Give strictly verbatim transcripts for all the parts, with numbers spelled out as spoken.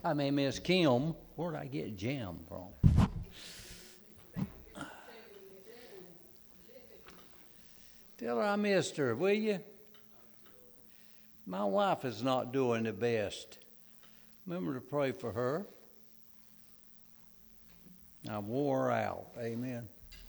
I mean, Miss Kim, where'd I get Jim from? Tell her I missed her, will you? My wife is not doing the best. Remember to pray for her. I wore her out. Amen.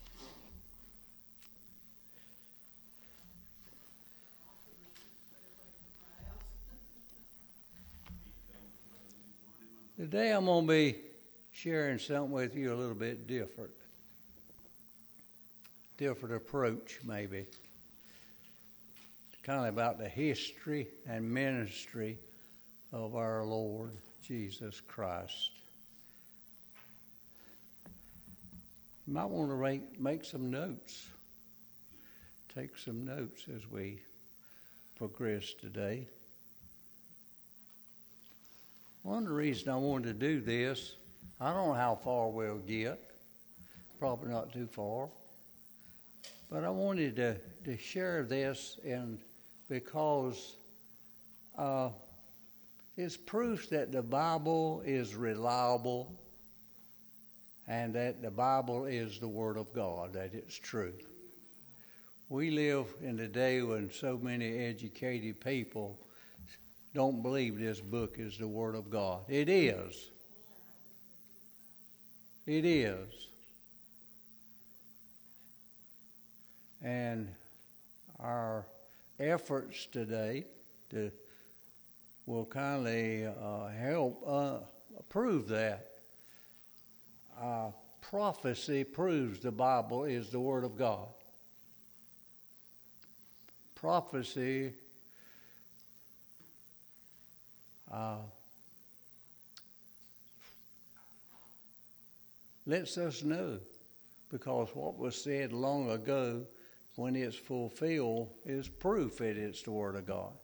Today I'm going to be sharing something with you a little bit different. Different approach, maybe. Kind of about the history and ministry of our Lord Jesus Christ. You might want to make, make some notes. Take some notes as we progress today. One of the reasons I wanted to do this, I don't know how far we'll get. Probably not too far. But I wanted to, to share this and because uh, it's proof that the Bible is reliable and that the Bible is the Word of God, that it's true. We live in a day when so many educated people don't believe this book is the Word of God. It is. It is. And our efforts today to will kindly uh, help uh, prove that. Uh, prophecy proves the Bible is the Word of God. Prophecy uh, lets us know, because what was said long ago, when it's fulfilled, is proof that it's the Word of God.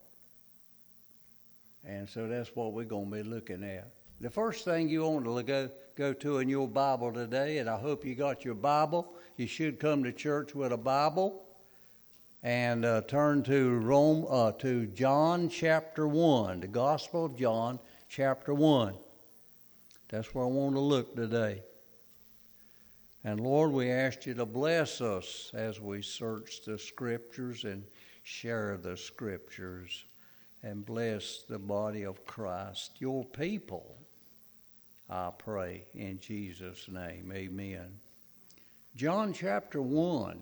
And so that's what we're going to be looking at. The first thing you want to go, go to in your Bible today, and I hope you got your Bible. You should come to church with a Bible. And uh, turn to Rome, uh, to John chapter one, the Gospel of John chapter one. That's where I want to look today. And Lord, we ask you to bless us as we search the Scriptures and share the Scriptures and bless the body of Christ, your people, I pray in Jesus' name. Amen. John chapter one.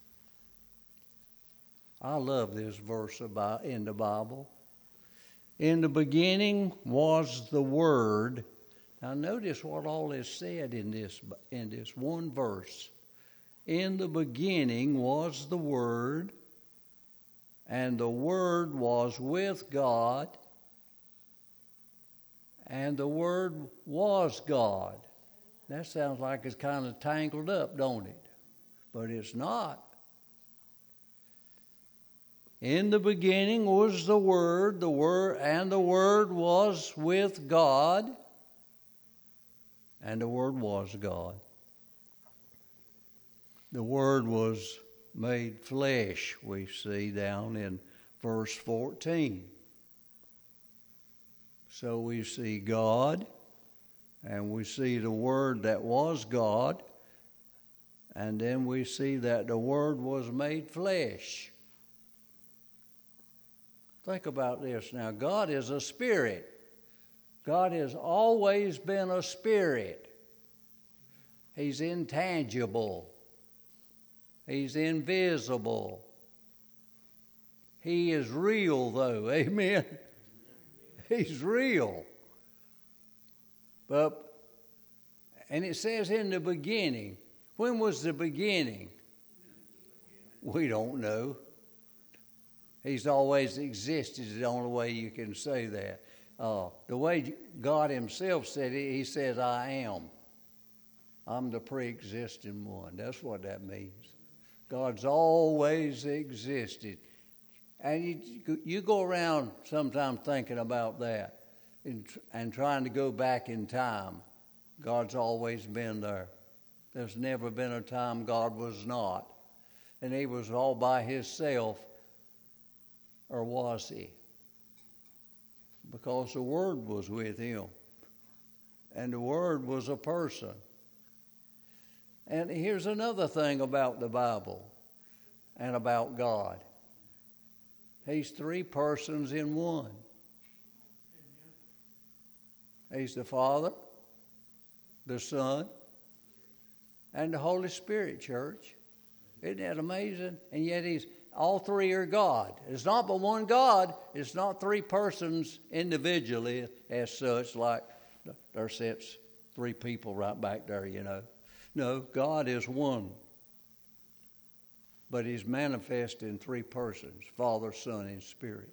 I love this verse about in the Bible. In the beginning was the Word. Now notice what all is said in this in this one verse. In the beginning was the Word, and the Word was with God, and the Word was God. That sounds like it's kind of tangled up, don't it? But it's not. In the beginning was the Word, the Word, and the Word was with God, and the Word was God. The Word was made flesh, we see down in verse fourteen. So we see God, and we see the Word that was God, and then we see that the Word was made flesh. Think about this now. God is a spirit. God has always been a spirit. He's intangible. He's invisible. He is real, though. Amen. He's real. But, and it says in the beginning. When was the beginning? We don't know. He's always existed is the only way you can say that. Uh, the way God himself said it, he says, I am. I'm the pre-existing one. That's what that means. God's always existed. And you, you go around sometimes thinking about that and, and trying to go back in time. God's always been there. There's never been a time God was not. And he was all by himself. Or was he? Because the Word was with him. And the Word was a person. And here's another thing about the Bible and about God. He's three persons in one. He's the Father, the Son, and the Holy Spirit, church. Isn't that amazing? And yet he's all three are God. It's not but one God. It's not three persons individually as such, like there sits three people right back there, you know. No, God is one. But he's manifest in three persons, Father, Son, and Spirit.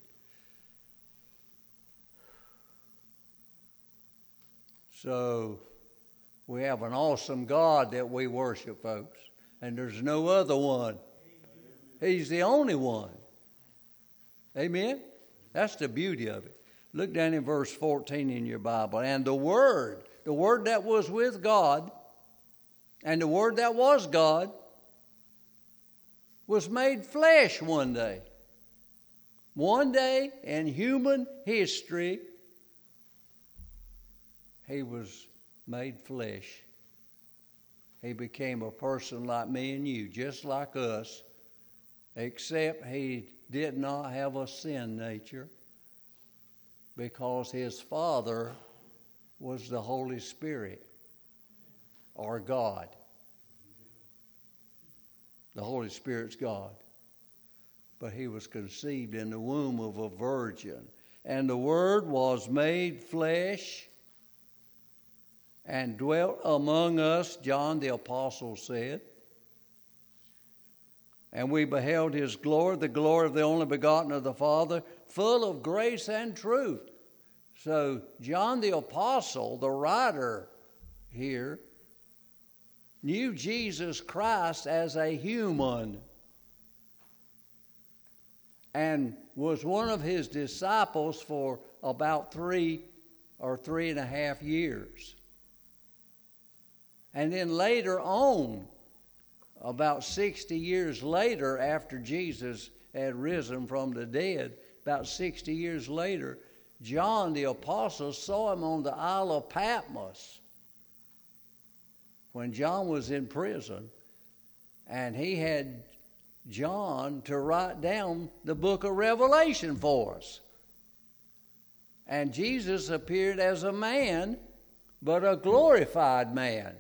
So we have an awesome God that we worship, folks. And there's no other one. He's the only one. Amen? That's the beauty of it. Look down in verse fourteen in your Bible. And the Word, the Word that was with God, and the Word that was God, was made flesh one day. One day in human history, he was made flesh. He became a person like me and you, just like us, except he did not have a sin nature because his Father was the Holy Spirit, or God. The Holy Spirit's God. But he was conceived in the womb of a virgin. And the Word was made flesh and dwelt among us, John the Apostle said. And we beheld his glory, the glory of the only begotten of the Father, full of grace and truth. So John the Apostle, the writer here, knew Jesus Christ as a human and was one of his disciples for about three or three and a half years. And then later on, about sixty years later, after Jesus had risen from the dead, about sixty years later, John the Apostle saw him on the Isle of Patmos when John was in prison, and he had John to write down the book of Revelation for us. And Jesus appeared as a man, but a glorified man.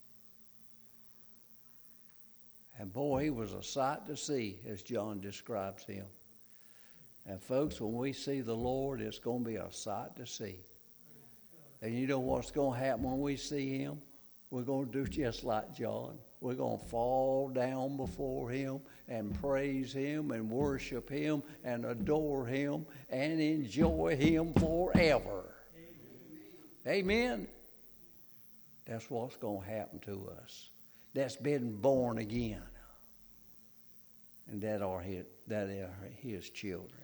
And boy, he was a sight to see, as John describes him. And folks, when we see the Lord, it's going to be a sight to see. And you know what's going to happen when we see him? We're going to do just like John. We're going to fall down before him and praise him and worship him and adore him and enjoy him forever. Amen. Amen. That's what's going to happen to us. That's been born again. And that are his, that are his children.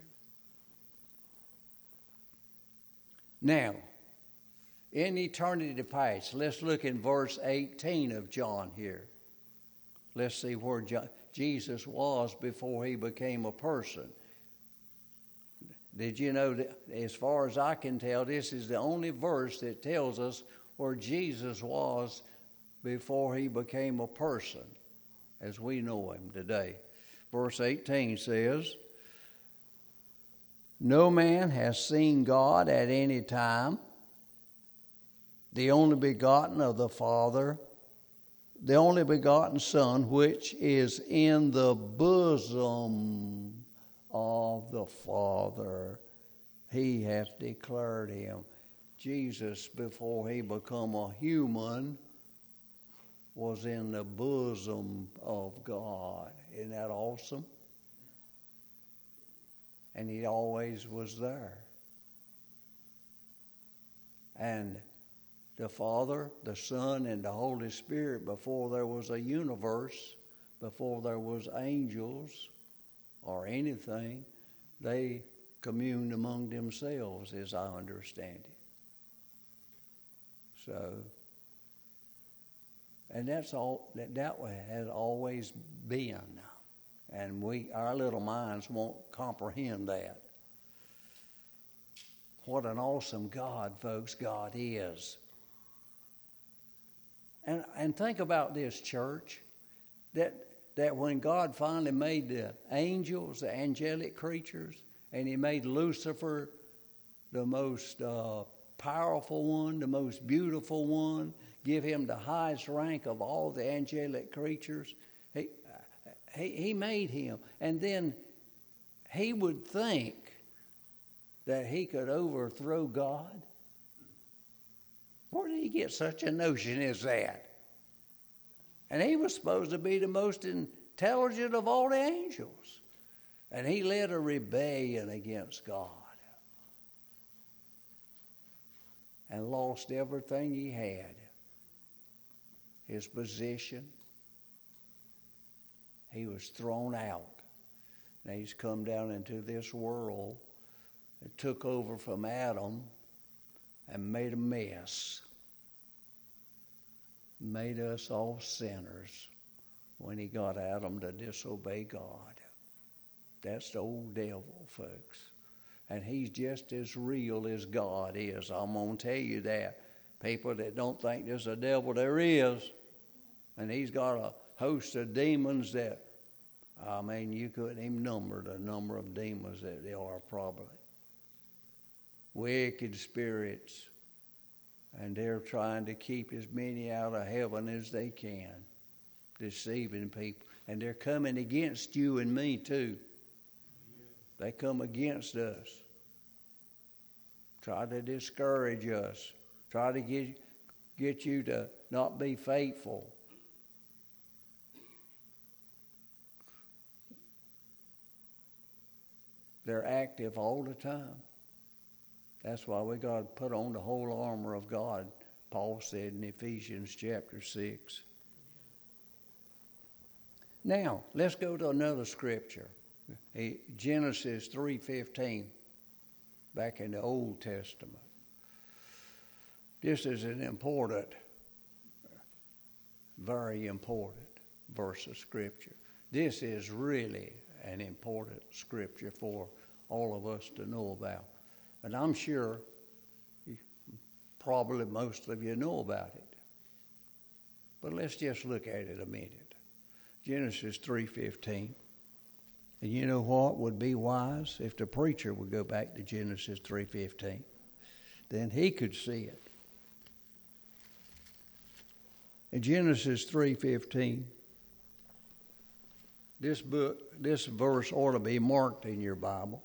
Now, in eternity past, let's look in verse eighteen of John here. Let's see where John, Jesus was before he became a person. Did you know that, as far as I can tell, this is the only verse that tells us where Jesus was before he became a person, as we know him today. Verse eighteen says, "No man has seen God at any time. The only begotten of the Father, the only begotten Son, which is in the bosom of the Father, he hath declared him." Jesus, before he became a human, was in the bosom of God. Isn't that awesome? And he always was there. And the Father, the Son, and the Holy Spirit, before there was a universe, before there was angels or anything, they communed among themselves, as I understand it. So, and that's all that that way has always been, and we our little minds won't comprehend that. What an awesome God, folks, God is. And, and think about this, church, that, that when God finally made the angels, the angelic creatures, and he made Lucifer the most uh, powerful one, the most beautiful one, give him the highest rank of all the angelic creatures, he, he, he made him. And then he would think that he could overthrow God. Where did he get such a notion as that? And he was supposed to be the most intelligent of all the angels. And he led a rebellion against God and lost everything he had. His position. He was thrown out. Now he's come down into this world and took over from Adam and made a mess. Made us all sinners when he got Adam to disobey God. That's the old devil, folks. And he's just as real as God is. I'm going to tell you that. People that don't think there's a devil, there is. And he's got a host of demons that, I mean, you couldn't even number the number of demons that there are probably. Wicked spirits. And they're trying to keep as many out of heaven as they can, deceiving people. And they're coming against you and me too. They come against us. Try to discourage us. Try to get, get you to not be faithful. They're active all the time. That's why we got to put on the whole armor of God, Paul said in Ephesians chapter six. Now, let's go to another scripture. Genesis three fifteen, back in the Old Testament. This is an important, very important verse of scripture. This is really an important scripture for all of us to know about. And I'm sure probably most of you know about it. But let's just look at it a minute. Genesis three fifteen. And you know what would be wise? If the preacher would go back to Genesis three fifteen. Then he could see it. In Genesis three fifteen, this book, this verse ought to be marked in your Bible.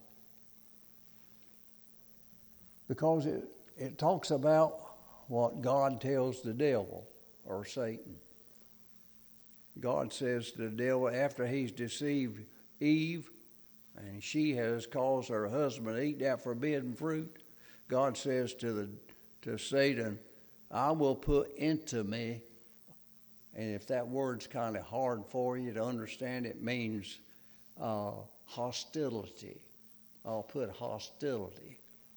Because it, it talks about what God tells the devil or Satan. God says to the devil, after he's deceived Eve and she has caused her husband to eat that forbidden fruit, God says to the to Satan, I will put into me, and if that word's kind of hard for you to understand, it means uh, hostility. I'll put hostility.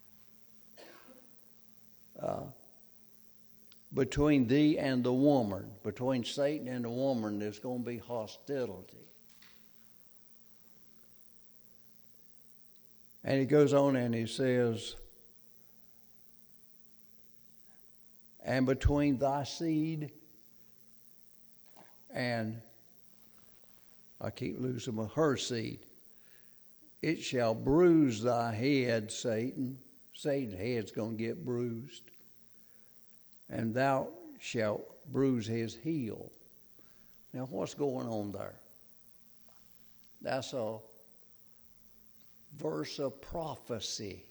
Uh, between thee and the woman, between Satan and the woman, there's going to be hostility. And he goes on and he says, and between thy seed and, I keep losing my, her seed, it shall bruise thy head, Satan. Satan's head's going to get bruised. And thou shalt bruise his heel. Now, what's going on there? That's a verse of prophecy.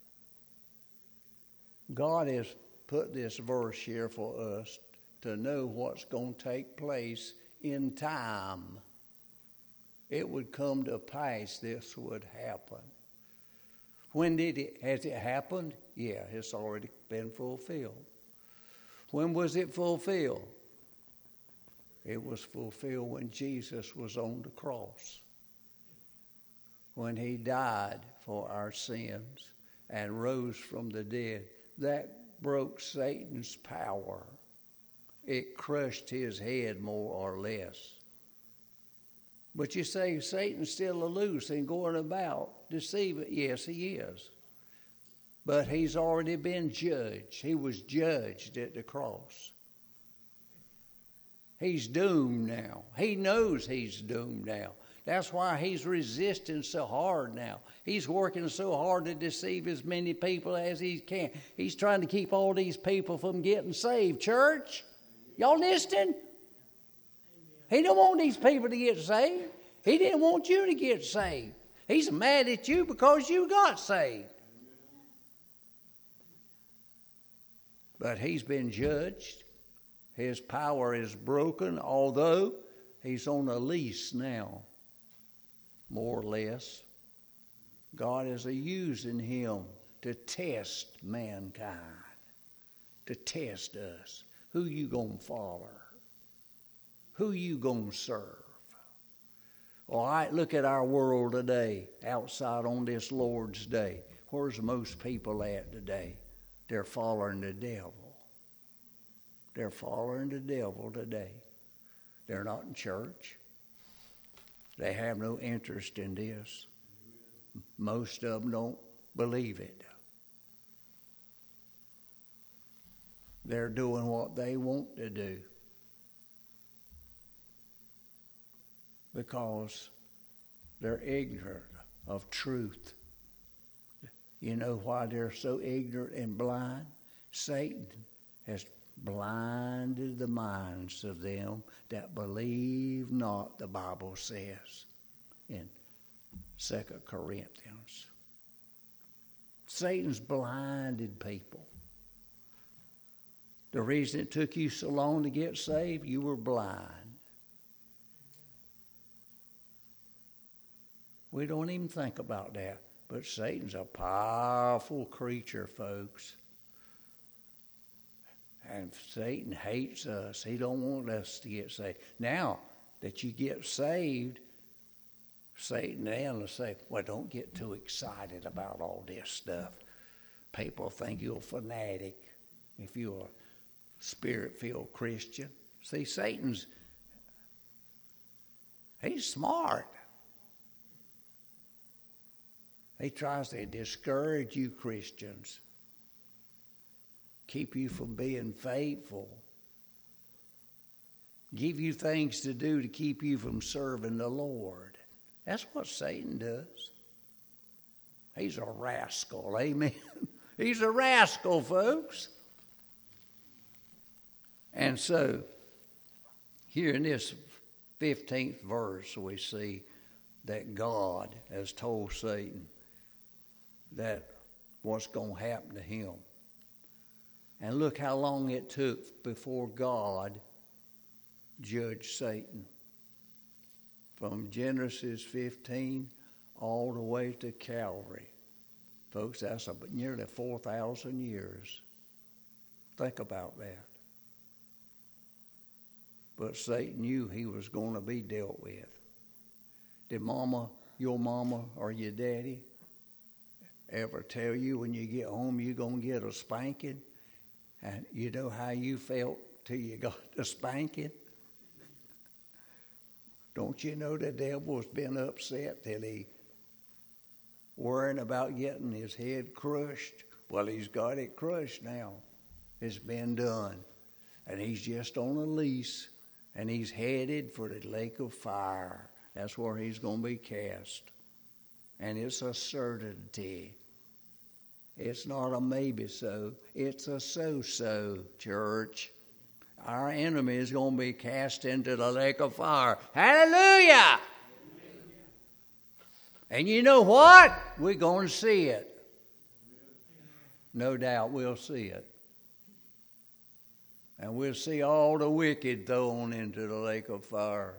God has put this verse here for us to know what's going to take place in time. It would come to pass, this would happen. When did it, has it happened? Yeah, it's already been fulfilled. When was it fulfilled? It was fulfilled when Jesus was on the cross. When he died for our sins and rose from the dead. That broke Satan's power. It crushed his head more or less. But you say Satan's still loose and going about deceiving. Yes, he is. But he's already been judged. He was judged at the cross. He's doomed now. He knows he's doomed now. That's why he's resisting so hard now. He's working so hard to deceive as many people as he can. He's trying to keep all these people from getting saved. Church, y'all listening? He don't want these people to get saved. He didn't want you to get saved. He's mad at you because you got saved. But he's been judged. His power is broken, although he's on a lease now, more or less. God is using him to test mankind, to test us. Who you gonna follow? Who you gonna serve? All right, look at our world today, outside on this Lord's Day. Where's most people at today? They're following the devil. They're following the devil today. They're not in church. They have no interest in this. Most of them don't believe it. They're doing what they want to do because they're ignorant of truth. You know why they're so ignorant and blind? Satan has blinded the minds of them that believe not, the Bible says in Second Corinthians. Satan's blinded people. The reason it took you so long to get saved, you were blind. We don't even think about that. But Satan's a powerful creature, folks. And Satan hates us. He don't want us to get saved. Now that you get saved, Satan then will say, well, don't get too excited about all this stuff. People think you're a fanatic if you're a spirit-filled Christian. See, Satan's, he's smart. He tries to discourage you Christians, keep you from being faithful, give you things to do to keep you from serving the Lord. That's what Satan does. He's a rascal, amen? He's a rascal, folks. And so, here in this fifteenth verse, we see that God has told Satan that what's going to happen to him. And look how long it took before God judged Satan. From Genesis fifteen all the way to Calvary. Folks, that's a, nearly four thousand years. Think about that. But Satan knew he was going to be dealt with. Did mama, your mama or your daddy ever tell you when you get home you're going to get a spanking? And you know how you felt till you got the spanking? Don't you know the devil's been upset till he worrying about getting his head crushed? Well, he's got it crushed now. It's been done. And he's just on a lease, and he's headed for the lake of fire. That's where he's going to be cast. And it's a certainty. It's not a maybe so. It's a so-so, church. Our enemy is going to be cast into the lake of fire. Hallelujah! And you know what? We're going to see it. No doubt we'll see it. And we'll see all the wicked thrown into the lake of fire.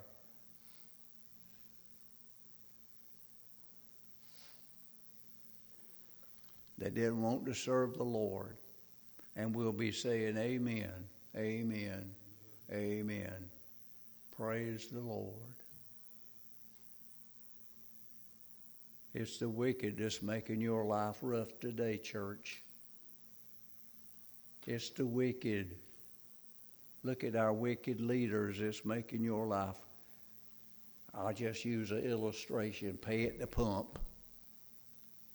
They didn't want to serve the Lord. And we'll be saying amen, amen, amen. Praise the Lord. It's the wicked that's making your life rough today, church. It's the wicked. Look at our wicked leaders that's making your life. I'll just use an illustration. Pay at the pump.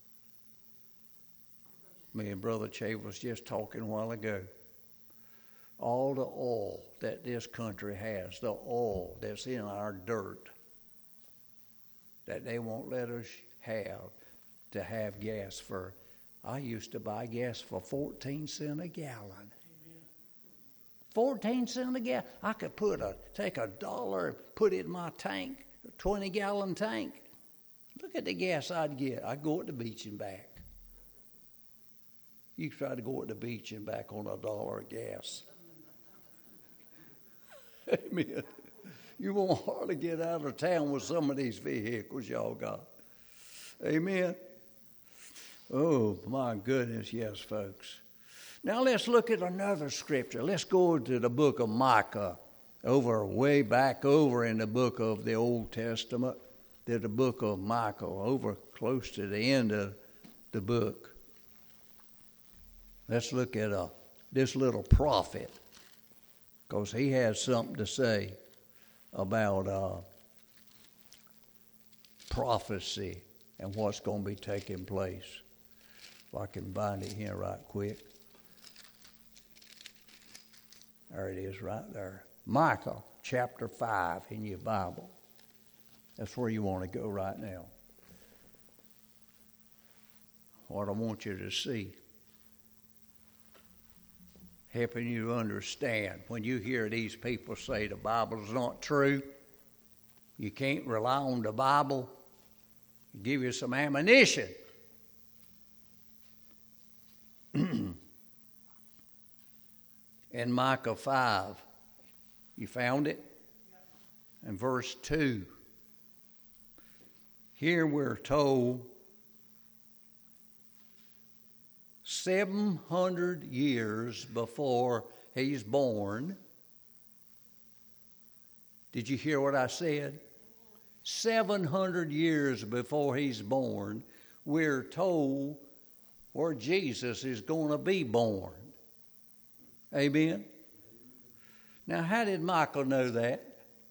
Me and Brother Che was just talking a while ago. all the oil that this country has, the oil that's in our dirt, that they won't let us have to have gas for. I used to buy gas for fourteen cents a gallon. fourteen cents a gallon. I could put a take a dollar and put it in my tank, a twenty gallon tank. Look at the gas I'd get. I'd go at the beach and back. You try to go at the beach and back on a dollar of gas. Amen. You won't hardly get out of town with some of these vehicles y'all got. Amen. Oh, my goodness, yes, folks. Now let's look at another scripture. Let's go to the book of Micah, over way back over in the book of the Old Testament, to the book of Micah, over close to the end of the book. Let's look at uh, this little prophet, because he has something to say about uh, prophecy and what's going to be taking place. If I can find it here right quick. There it is right there. Micah chapter five in your Bible. That's where you want to go right now. What I want you to see. Helping you understand. When you hear these people say the Bible's not true, you can't rely on the Bible, give you some ammunition. In Micah five, you found it? In verse two, here we're told seven hundred years before he's born. Did you hear what I said? seven hundred years before he's born, we're told where Jesus is going to be born. Amen? Now, how did Michael know that?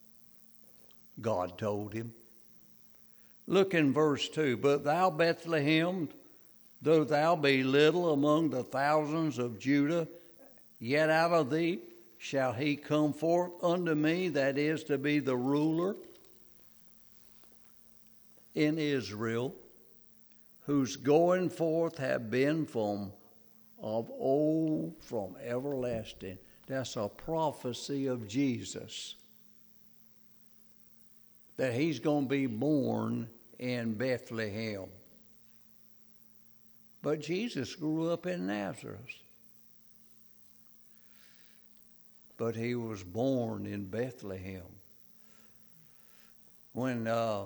God told him. Look in verse two. But thou, Bethlehem, though thou be little among the thousands of Judah, yet out of thee shall he come forth unto me, that is to be the ruler in Israel, whose going forth have been from of old, from everlasting. That's a prophecy of Jesus, that he's going to be born in Bethlehem. But Jesus grew up in Nazareth. But he was born in Bethlehem. When uh,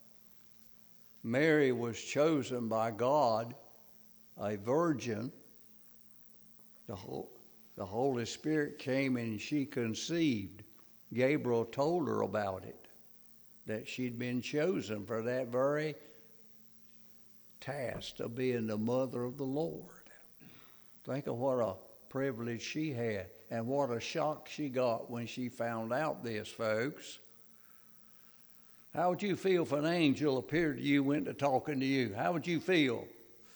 Mary was chosen by God, a virgin, the, whole, the Holy Spirit came and she conceived. Gabriel told her about it, that she'd been chosen for that very task of being the mother of the Lord. Think of what a privilege she had, and what a shock she got when she found out this, folks. How would you feel if an angel appeared to you, went to talking to you? How would you feel?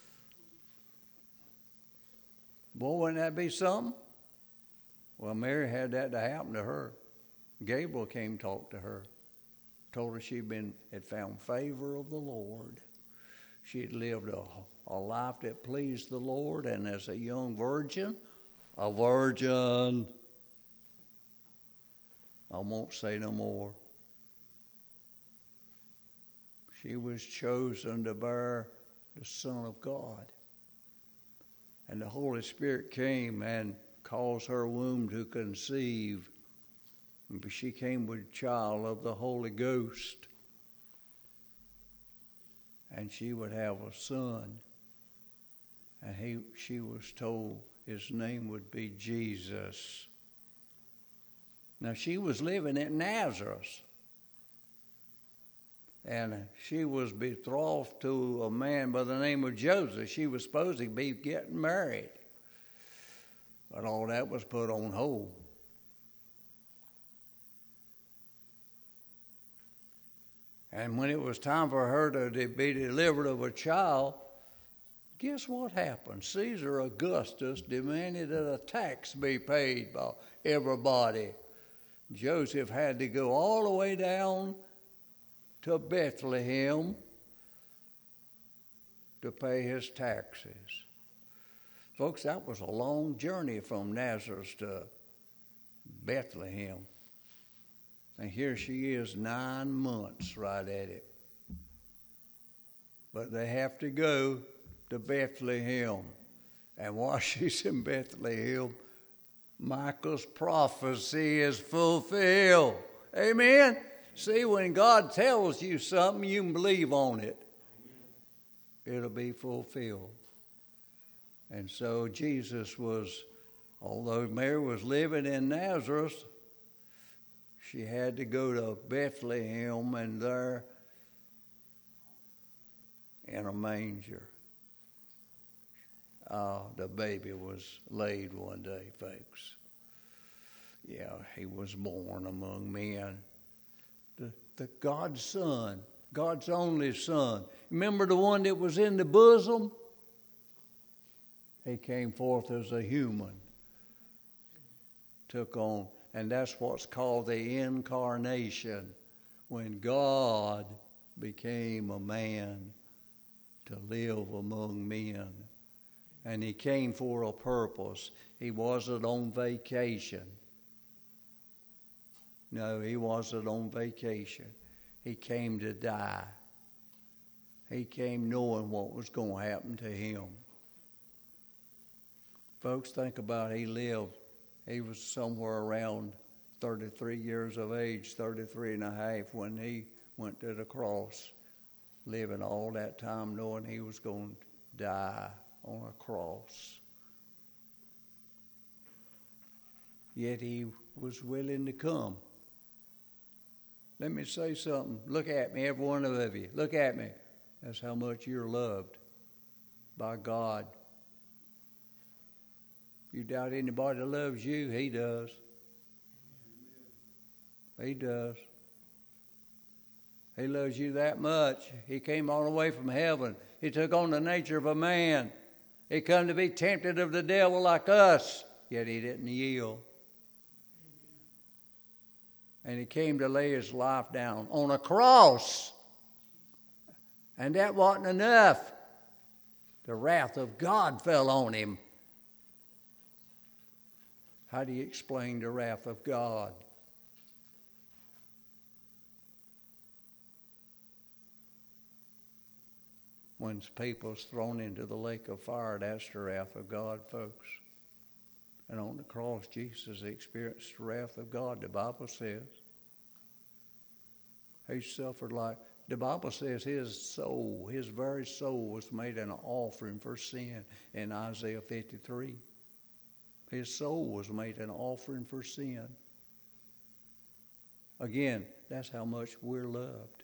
Boy, wouldn't that be something? Well, Mary had that to happen to her. Gabriel came to talk to her. Told her she'd been had found favor of the Lord. She had lived a, a life that pleased the Lord, and as a young virgin, a virgin, I won't say no more. She was chosen to bear the Son of God. And the Holy Spirit came and caused her womb to conceive. But she came with a child of the Holy Ghost. And she would have a son. And he, she was told his name would be Jesus. Now, she was living in Nazareth. And she was betrothed to a man by the name of Joseph. She was supposed to be getting married. But all that was put on hold. And when it was time for her to be delivered of a child, Guess what happened? Caesar Augustus demanded that a tax be paid by everybody. Joseph had to go all the way down to Bethlehem to pay his taxes. Folks, that was a long journey from Nazareth to Bethlehem. And here she is, nine months right at it. But they have to go to Bethlehem. And while she's in Bethlehem, Micah's prophecy is fulfilled. Amen? See, when God tells you something, you can believe on it. It'll be fulfilled. And so Jesus was, although Mary was living in Nazareth, she had to go to Bethlehem, and there in a manger, uh, the baby was laid one day, folks. Yeah, he was born among men. The, the God's Son, God's only Son. Remember the one that was in the bosom? He came forth as a human, took on, and that's what's called the incarnation, when God became a man to live among men. And he came for a purpose. He wasn't on vacation. No, he wasn't on vacation. He came to die. He came knowing what was going to happen to him. Folks, think about it. He lived. He was somewhere around thirty-three years of age, thirty-three and a half, when he went to the cross, living all that time knowing he was going to die on a cross. Yet he was willing to come. Let me say something. Look at me, every one of you. Look at me. That's how much you're loved by God. You doubt anybody that loves you, he does. He does. He loves you that much. He came all the way from heaven. He took on the nature of a man. He come to be tempted of the devil like us, yet he didn't yield. And he came to lay his life down on a cross. And that wasn't enough. The wrath of God fell on him. How do you explain the wrath of God? When people's thrown into the lake of fire, that's the wrath of God, folks. And on the cross, Jesus experienced the wrath of God, the Bible says. He suffered like, the Bible says his soul, his very soul was made an offering for sin in Isaiah fifty-three. His soul was made an offering for sin. Again, that's how much we're loved.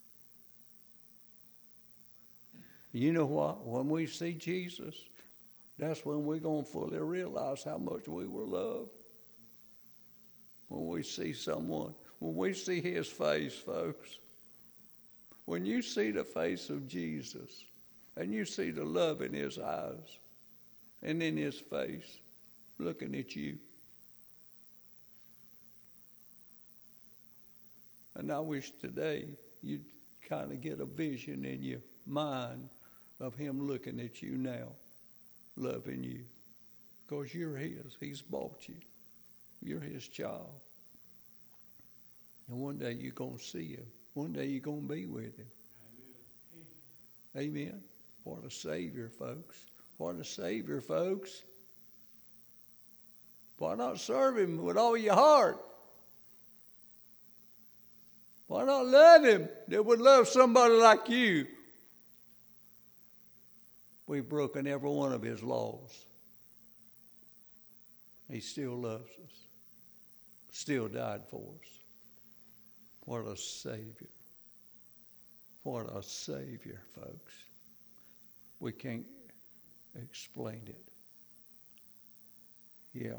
You know what? When we see Jesus, that's when we're going to fully realize how much we were loved. When we see someone, when we see his face, folks. When you see the face of Jesus and you see the love in his eyes and in his face looking at you. And I wish today you'd kind of get a vision in your mind of him looking at you now, loving you. Because you're his. He's bought you. You're his child. And one day you're going to see him. One day you're going to be with him. Amen. Amen. What a Savior, folks. What a Savior, folks. Why not serve him with all your heart? Why not love him that would love somebody like you? We've broken every one of his laws. He still loves us. Still died for us. What a Savior. What a Savior, folks. We can't explain it. Yeah.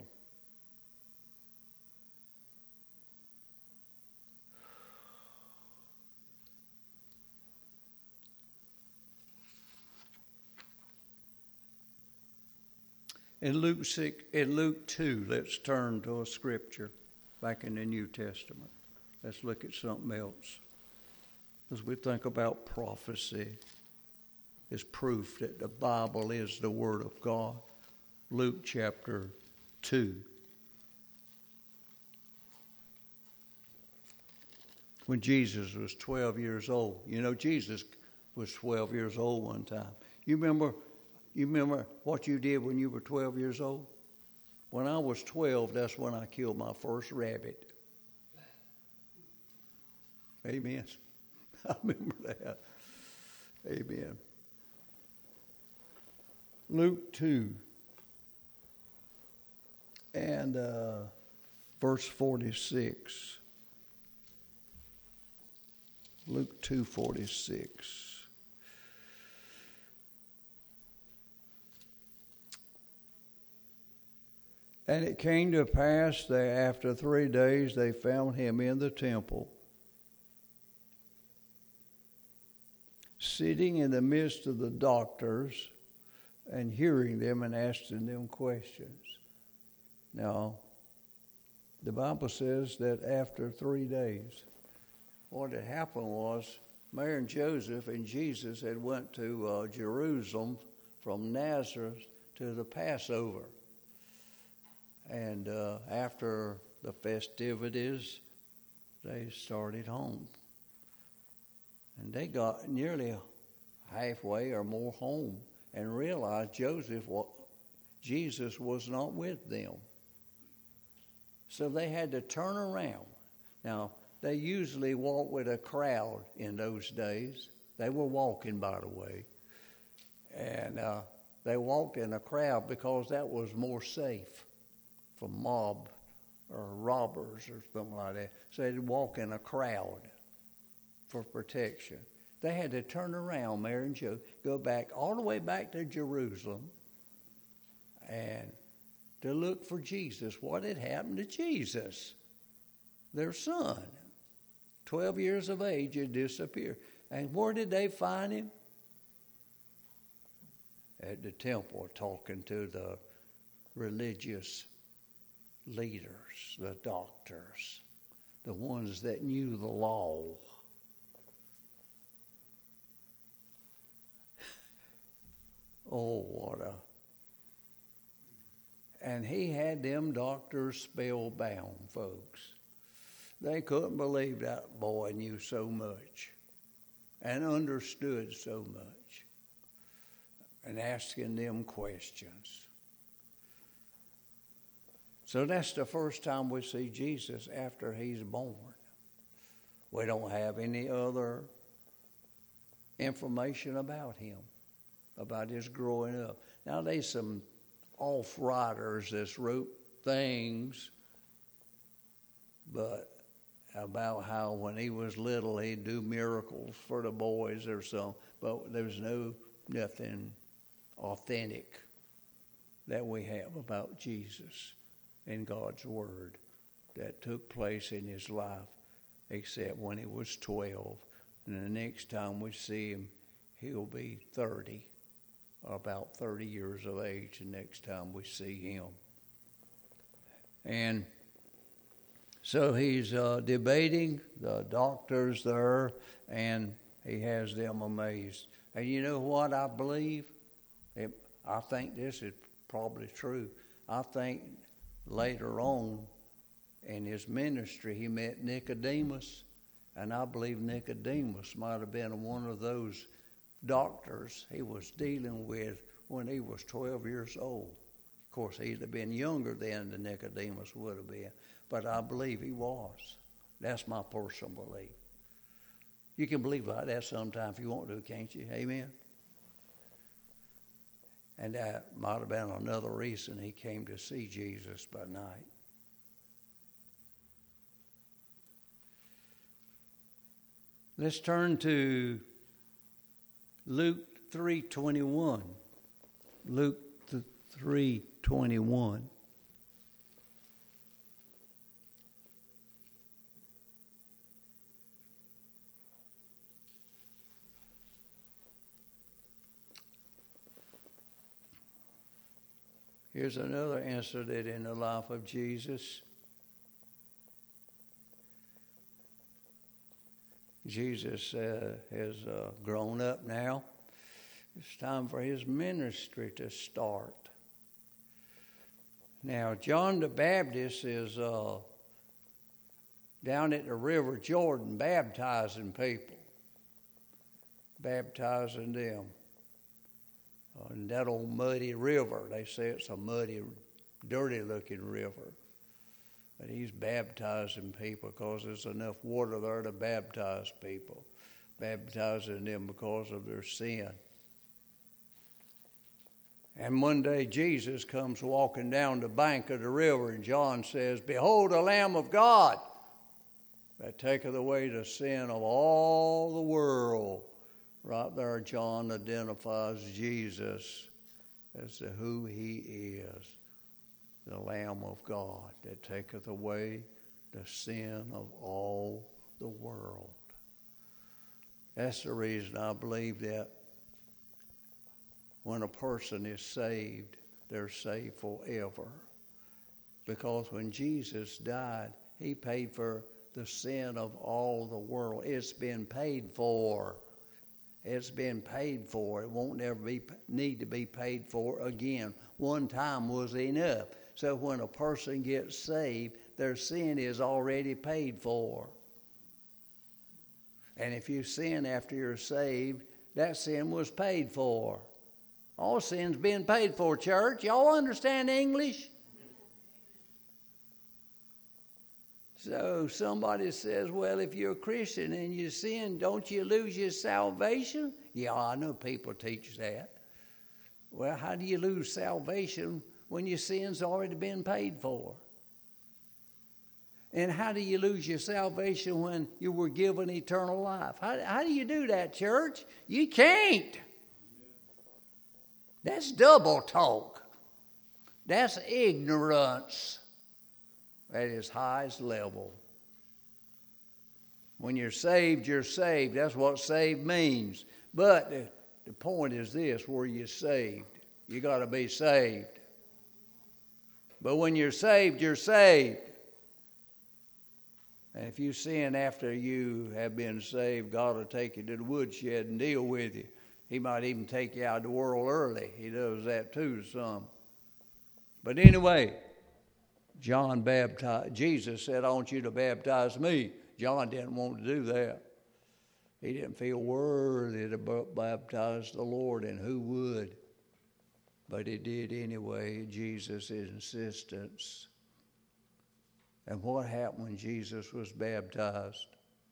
In Luke six, in Luke two, let's turn to a scripture back in the New Testament. Let's look at something else. As we think about prophecy as proof that the Bible is the Word of God. Luke chapter two. When Jesus was twelve years old. You know, Jesus was twelve years old one time. You remember, you remember what you did when you were twelve years old? When I was twelve, that's when I killed my first rabbit. Amen. I remember that. Amen. Luke two and uh, verse forty-six. Luke two forty-six. And it came to pass that after three days they found him in the temple, sitting in the midst of the doctors and hearing them and asking them questions. Now, the Bible says that after three days, what had happened was Mary and Joseph and Jesus had went to uh, Jerusalem from Nazareth to the Passover. And uh, after the festivities, they started home. And they got nearly halfway or more home and realized Joseph, Jesus was not with them. So they had to turn around. Now, they usually walked with a crowd in those days. They were walking, by the way. And uh, they walked in a crowd because that was more safe from mob or robbers or something like that. So they'd walk in a crowd for protection. They had to turn around, Mary and Joe, go back all the way back to Jerusalem and to look for Jesus. What had happened to Jesus? Their son, twelve years of age, had disappeared. And where did they find him? At the temple, talking to the religious leaders, the doctors, the ones that knew the law. Oh, what a... And he had them doctors spellbound, folks. They couldn't believe that boy knew so much and understood so much and asking them questions. So that's the first time we see Jesus after he's born. We don't have any other information about him, about his growing up. Now, there's some off-writers that wrote things, but about how when he was little he'd do miracles for the boys or something, but there's no nothing authentic that we have about Jesus in God's Word that took place in his life, except when he was twelve. And the next time we see him, he'll be thirty, about thirty years of age the next time we see him. And so he's uh, debating the doctors there, and he has them amazed. And you know what I believe? It, I think this is probably true. I think later on in his ministry, he met Nicodemus, and I believe Nicodemus might have been one of those doctors he was dealing with when he was twelve years old. Of course, he'd have been younger then than Nicodemus would have been, but I believe he was. That's my personal belief. You can believe like that sometime if you want to, can't you? Amen? And that might have been another reason he came to see Jesus by night. Let's turn to Luke three twenty-one. Luke three twenty-one. Here's another incident in the life of Jesus. Jesus uh, has uh, grown up now. It's time for his ministry to start. Now, John the Baptist is uh, down at the River Jordan baptizing people, baptizing them. In that old muddy river. They say it's a muddy, dirty-looking river. But he's baptizing people because there's enough water there to baptize people, baptizing them because of their sin. And one day Jesus comes walking down the bank of the river, and John says, "Behold the Lamb of God that taketh away the sin of all the world." Right there, John identifies Jesus as to who he is, the Lamb of God that taketh away the sin of all the world. That's the reason I believe that when a person is saved, they're saved forever. Because when Jesus died, he paid for the sin of all the world. It's been paid for. It's been paid for. It won't ever be need to be paid for again. One time was enough. So when a person gets saved, their sin is already paid for. And if you sin after you're saved, that sin was paid for. All sin's been paid for, church. Y'all understand English? So somebody says, well, if you're a Christian and you sin, don't you lose your salvation? Yeah, I know people teach that. Well, how do you lose salvation when your sin's already been paid for? And how do you lose your salvation when you were given eternal life? How, how do you do that, church? You can't. That's double talk. That's ignorance at its highest level. When you're saved, you're saved. That's what saved means. But the, the point is this, where you're saved. You got to be saved. But when you're saved, you're saved. And if you sin after you have been saved, God will take you to the woodshed and deal with you. He might even take you out of the world early. He does that too to some. But anyway, John baptized, Jesus said, I want you to baptize me. John didn't want to do that. He didn't feel worthy to baptize the Lord, and who would? But he did anyway, Jesus' insistence. And what happened when Jesus was baptized?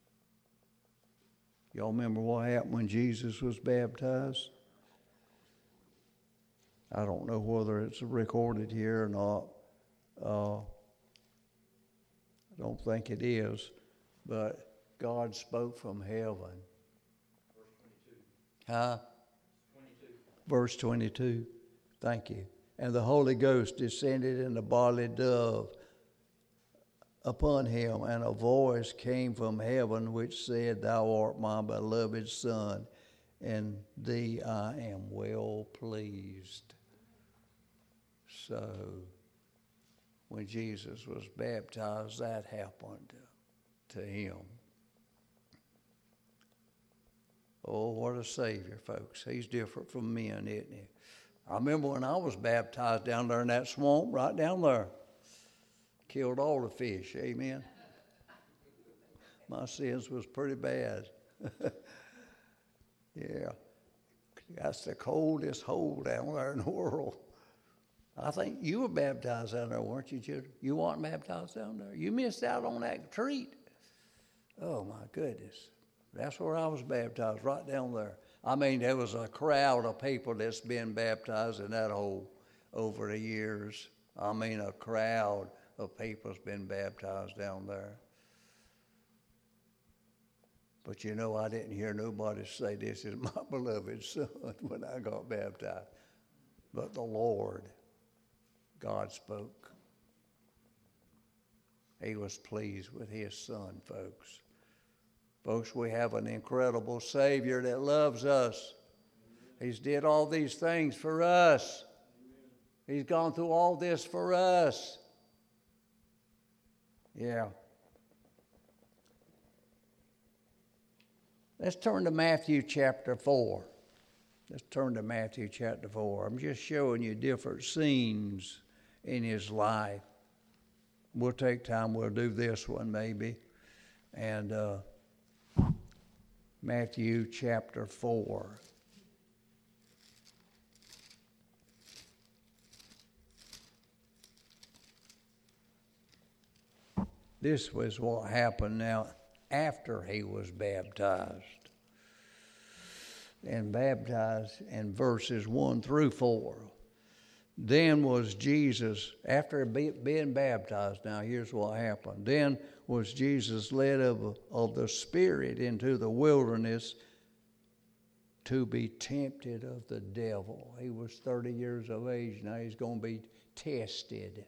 Y'all remember what happened when Jesus was baptized? I don't know whether it's recorded here or not. Uh, I don't think it is. But God spoke from heaven. Verse twenty-two. Huh? twenty-two. Verse twenty-two. Thank you. And the Holy Ghost descended in a bodily dove upon him, and a voice came from heaven which said, Thou art my beloved Son, in thee I am well pleased. So, when Jesus was baptized, that happened to him. Oh, what a Savior, folks. He's different from men, isn't he? I remember when I was baptized down there in that swamp, right down there. Killed all the fish, amen. My sins was pretty bad. Yeah. That's the coldest hole down there in the world. I think you were baptized down there, weren't you, children? You weren't baptized down there. You missed out on that treat. Oh, my goodness. That's where I was baptized, right down there. I mean, there was a crowd of people that's been baptized in that hole over the years. I mean, a crowd of people's been baptized down there. But you know, I didn't hear nobody say, this is my beloved Son when I got baptized. But the Lord, God spoke. He was pleased with his Son, folks. Folks, we have an incredible Savior that loves us. He's did all these things for us. He's gone through all this for us. Yeah. Let's turn to Matthew chapter four. Let's turn to Matthew chapter four. I'm just showing you different scenes in his life. We'll take time. We'll do this one maybe. And uh, Matthew chapter four. This was what happened now after he was baptized. And baptized in verses one through four. Then was Jesus, after being baptized, now here's what happened. Then was Jesus led of, of the Spirit into the wilderness to be tempted of the devil. He was thirty years of age. Now he's going to be tested.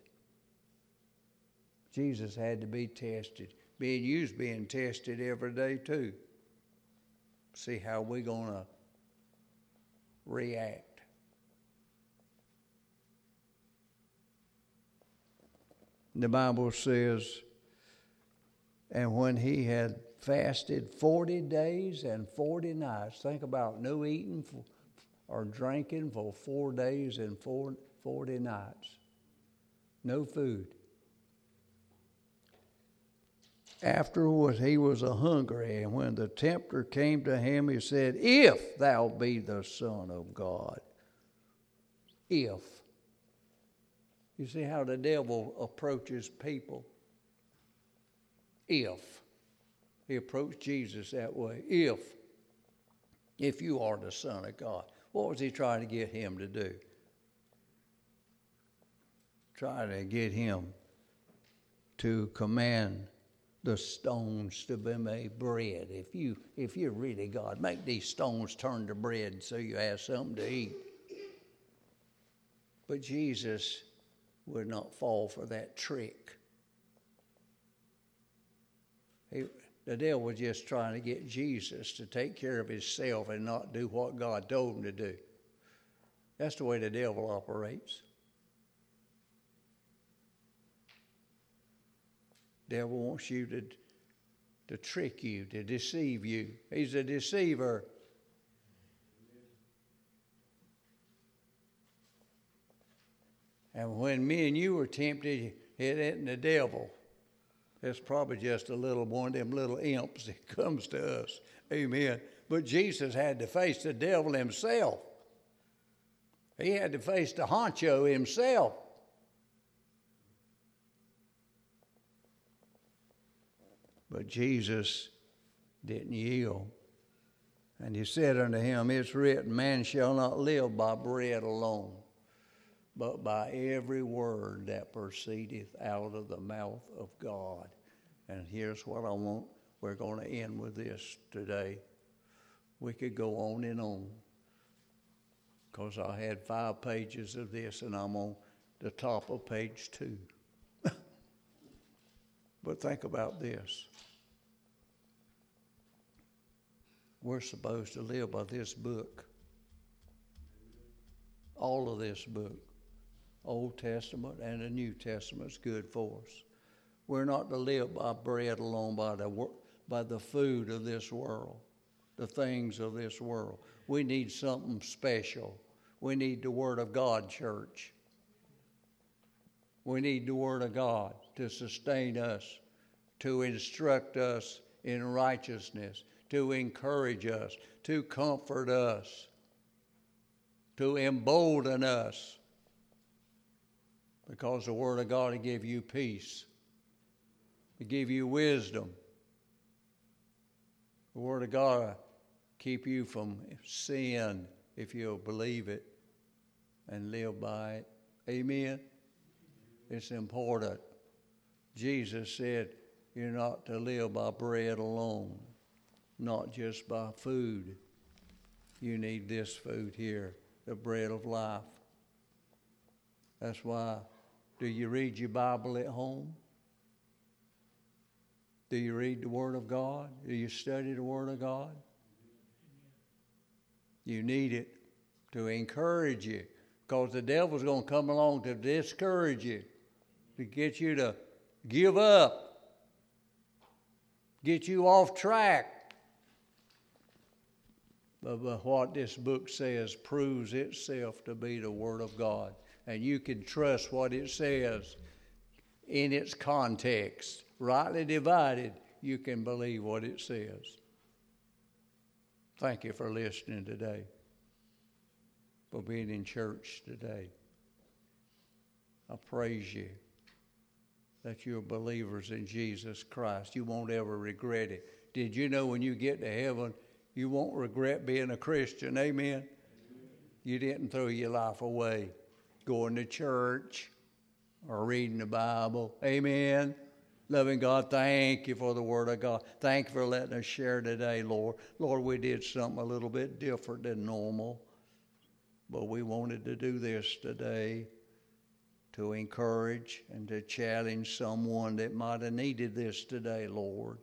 Jesus had to be tested. Being used being tested every day too. See how we're going to react. The Bible says, and when he had fasted forty days and forty nights, think about no eating for, or drinking for four days and four, forty nights. No food. Afterwards he was a hungry, and when the tempter came to him, he said, if thou be the Son of God. If. You see how the devil approaches people? If. He approached Jesus that way. If. If you are the Son of God. What was he trying to get him to do? Trying to get him to command the stones to be made bread. If you, if you're really God, make these stones turn to bread so you have something to eat. But Jesus would not fall for that trick. He, the devil was just trying to get Jesus to take care of himself and not do what God told him to do. That's the way the devil operates. The devil wants you to, to trick you, to deceive you. He's a deceiver. And when me and you were tempted, it isn't the devil. It's probably just a little one of them little imps that comes to us. Amen. But Jesus had to face the devil himself. He had to face the honcho himself. But Jesus didn't yield. And he said unto him, it's written, man shall not live by bread alone, but by every word that proceedeth out of the mouth of God. And here's what I want. We're going to end with this today. We could go on and on, because I had five pages of this, and I'm on the top of page two. But think about this. We're supposed to live by this book. All of this book. Old Testament and the New Testament is good for us. We're not to live by bread alone, by the, by the food of this world, the things of this world. We need something special. We need the Word of God, church. We need the Word of God to sustain us, to instruct us in righteousness, to encourage us, to comfort us, to embolden us. Because the Word of God will give you peace. Will give you wisdom. The Word of God will keep you from sin if you'll believe it and live by it. Amen? It's important. Jesus said you're not to live by bread alone, not just by food. You need this food here, the bread of life. That's why. Do you read your Bible at home? Do you read the Word of God? Do you study the Word of God? You need it to encourage you, Because the devil's going to come along to discourage you, to get you to give up, get you off track. But, but what this book says proves itself to be the Word of God. And you can trust what it says in its context. Rightly divided, you can believe what it says. Thank you for listening today, for being in church today. I praise you that you're believers in Jesus Christ. You won't ever regret it. Did you know when you get to heaven, you won't regret being a Christian? Amen? You didn't throw your life away going to church or reading the Bible. Amen? Loving God, thank you for the Word of God. Thank you for letting us share today, Lord. Lord, we did something a little bit different than normal, but we wanted to do this today to encourage and to challenge someone that might have needed this today, Lord.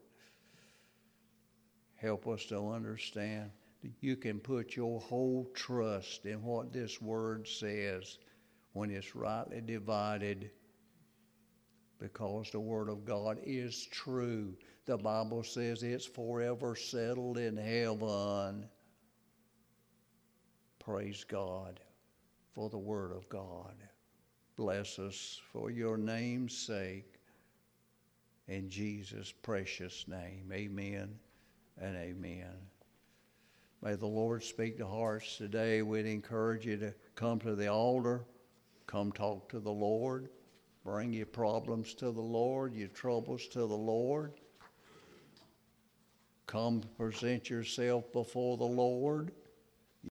Help us to understand that you can put your whole trust in what this Word says when it's rightly divided, because the Word of God is true. The Bible says it's forever settled in heaven. Praise God for the Word of God. Bless us for your name's sake. In Jesus' precious name, amen and amen. May the Lord speak to hearts today. We'd encourage you to come to the altar, come talk to the Lord. Bring your problems to the Lord, your troubles to the Lord. Come present yourself before the Lord.